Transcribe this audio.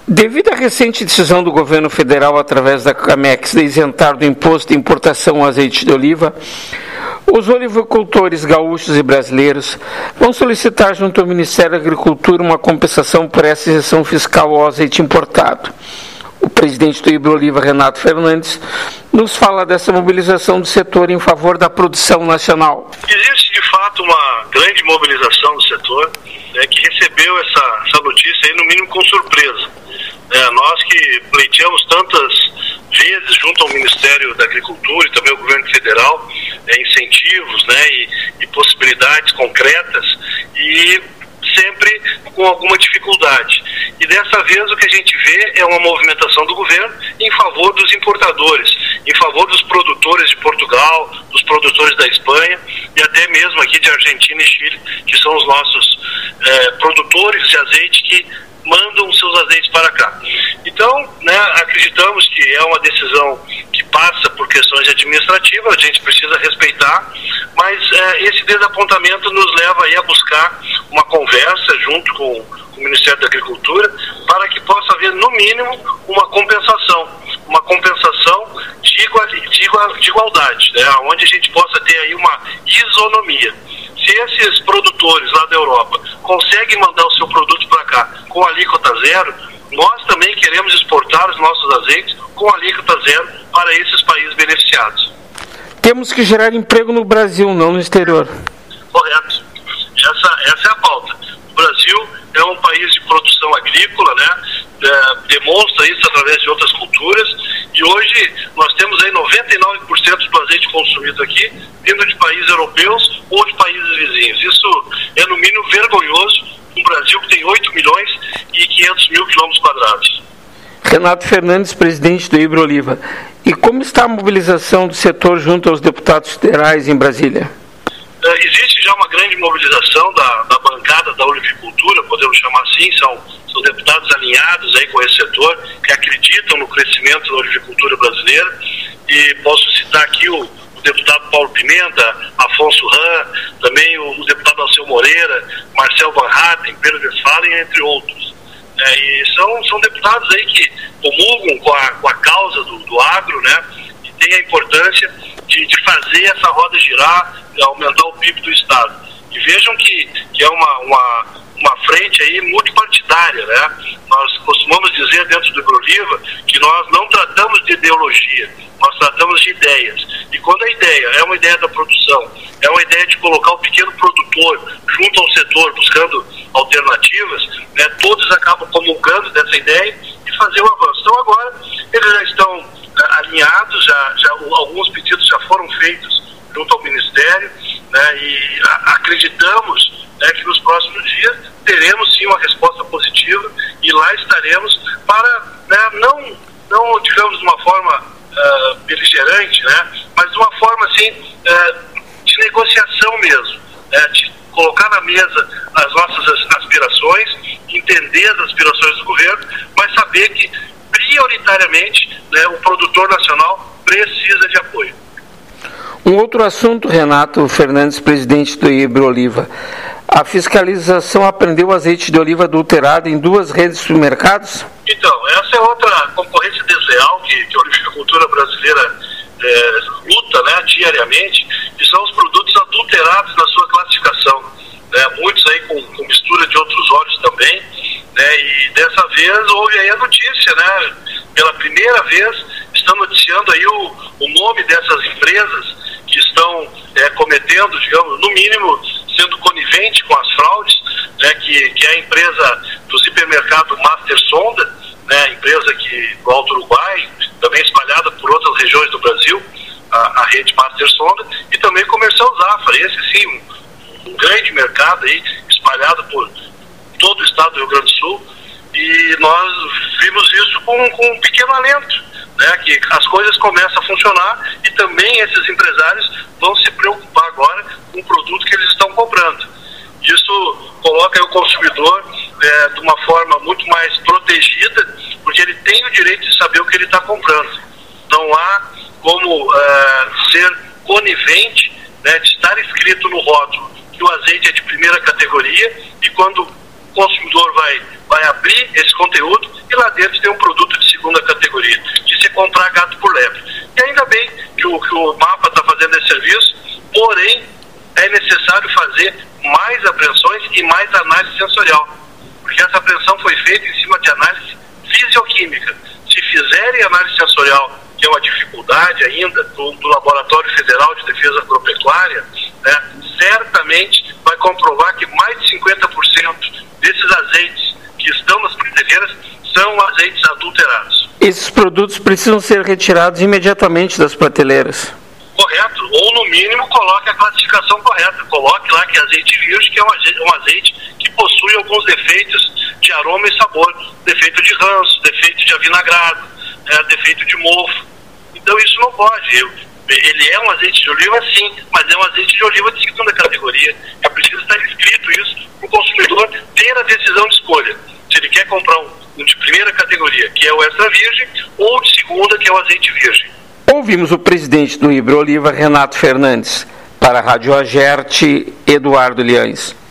Devido à recente decisão do governo federal, através da Camex, de isentar do imposto de importação ao azeite de oliva, os olivicultores gaúchos e brasileiros vão solicitar junto ao Ministério da Agricultura uma compensação por essa isenção fiscal ao azeite importado. O presidente do Ibroliva, Renato Fernandes, nos fala dessa mobilização do setor em favor da produção nacional. Existe, de fato, uma grande mobilização do setor, que recebeu essa notícia, aí, no mínimo, com surpresa. Nós que pleiteamos tantas vezes junto ao Ministério da Agricultura e também ao governo federal incentivos, e possibilidades concretas, e sempre com alguma dificuldade. E dessa vez o que a gente vê é uma movimentação do governo em favor dos importadores, em favor dos produtores de Portugal, dos produtores da Espanha e até mesmo aqui de Argentina e Chile, que são os nossos produtores de azeite que mandam seus azeites para cá. Então, acreditamos que é uma decisão que passa por questões administrativas, a gente precisa respeitar, mas esse desapontamento nos leva aí a buscar uma conversa junto com o Ministério da Agricultura para que possa haver, no mínimo, uma compensação de igualdade, onde a gente possa ter aí uma isonomia. Se esses produtores lá da Europa conseguem mandar o seu produto para cá com alíquota zero, nós também queremos exportar os nossos azeites com alíquota zero para esses países beneficiados. Temos que gerar emprego no Brasil, não no exterior. Correto. Essa é a pauta. O Brasil é um país de produção agrícola, demonstra isso através de outras culturas, e hoje nós temos aí 99% do azeite consumido aqui vindo de países europeus ou de países vizinhos. Isso é no mínimo vergonhoso, um Brasil que tem 8 milhões e 500 mil quilômetros quadrados. Renato Fernandes, presidente do Ibroliva. E como está a mobilização do setor junto aos deputados federais em Brasília? Existe já uma grande mobilização da bancada da olivicultura, podemos chamar assim, são deputados alinhados aí com esse setor, que acreditam no crescimento da olivicultura brasileira, e posso citar aqui o deputado Paulo Pimenta, Afonso Ram, também o deputado Alceu Moreira, Marcel Van Hatten, Pedro Westphalen, entre outros. E são deputados aí que comungam com a causa do agro, e tem a importância de fazer essa roda girar, aumentar o PIB do Estado. E vejam que é uma frente aí multipartidária, Nós costumamos dizer dentro do Ibroliva que nós não tratamos de ideologia, nós tratamos de ideias. E quando a ideia é uma ideia da produção, é uma ideia de colocar o pequeno produtor junto ao setor, buscando alternativas, todos acabam comungando dessa ideia e fazer o avanço. Então agora eles já estão alinhados, já alguns pedidos já foram feitos junto ao Ministério, e acreditamos que nos próximos dias teremos sim uma resposta positiva e lá estaremos para, não digamos de uma forma beligerante, mas de uma forma assim, de negociação mesmo, de colocar na mesa as nossas aspirações, entender as aspirações do governo, mas saber que prioritariamente o produtor nacional precisa de apoio. Um outro assunto, Renato Fernandes, presidente do Ibroliva. A fiscalização apreendeu azeite de oliva adulterado em 2 redes de supermercados? Então, essa é outra concorrência desleal que a olivicultura brasileira luta diariamente, que são os produtos adulterados na sua classificação. Muitos aí com mistura de outros óleos também, e dessa vez houve aí a notícia, pela primeira vez estão noticiando aí o nome dessas empresas que estão cometendo, digamos, no mínimo sendo conivente com as fraudes, que é a empresa do supermercado Master Sonda, empresa do Alto Uruguai, também espalhada por outras regiões do Brasil, a rede Master Sonda, e também Comercial Zafra, esse sim, um grande mercado aí, espalhado por todo o estado do Rio Grande do Sul, e nós vimos isso com um pequeno alento, que as coisas começam a funcionar e também esses empresários vão se preocupar agora com o produto que eles estão comprando. Isso coloca o consumidor de uma forma muito mais protegida, porque ele tem o direito de saber o que ele está comprando. Não há como ser conivente, de estar escrito no rótulo que o azeite é de primeira categoria e quando consumidor vai abrir esse conteúdo e lá dentro tem um produto de segunda categoria, de se comprar gato por lebre. E ainda bem que o MAPA está fazendo esse serviço, porém é necessário fazer mais apreensões e mais análise sensorial, porque essa apreensão foi feita em cima de análise fisioquímica. Se fizerem análise sensorial, que é uma dificuldade ainda do Laboratório Federal de Defesa Agropecuária, né, certamente vai comprovar que mais de 50% desses azeites que estão nas prateleiras são azeites adulterados. Esses produtos precisam ser retirados imediatamente das prateleiras. Correto, ou no mínimo coloque a classificação correta, coloque lá que é azeite virgem, que é um azeite que possui alguns defeitos de aroma e sabor, defeito de ranço, defeito de avinagrado, defeito de mofo. Então isso não pode. Ele é um azeite de oliva, sim, mas é um azeite de oliva de segunda categoria. É preciso estar escrito isso para o consumidor ter a decisão de escolha. Se ele quer comprar um de primeira categoria, que é o extra virgem, ou de segunda, que é o azeite virgem. Ouvimos o presidente do Hibro Oliva, Renato Fernandes. Para a Rádio Agerte, Eduardo Liães.